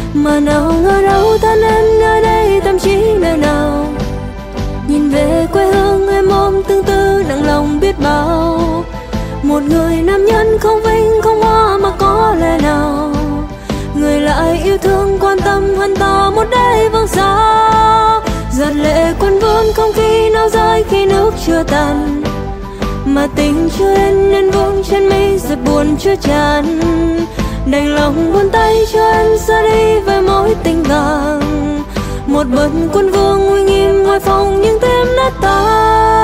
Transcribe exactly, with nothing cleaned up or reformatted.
Mà nào ngờ đâu ta nên nơi đây tâm trí nơi nào. Nhìn về quê hương em ôm tương tư nặng lòng biết bao. Một người nam nhân không vinh không hoa mà có lẽ nào. Người lại yêu thương quan tâm hơn ta một đời vang xa. Giọt lệ cuốn vốn không khi nào rơi khi nước chưa tàn. Mà tình chưa đến nên vương trên mi giọt buồn chưa tràn. Đành lòng buông tay cho em ra đi với mối tình vàng. Một bận quân vương uy nghiêm ngoài phòng nhưng tim nát tan.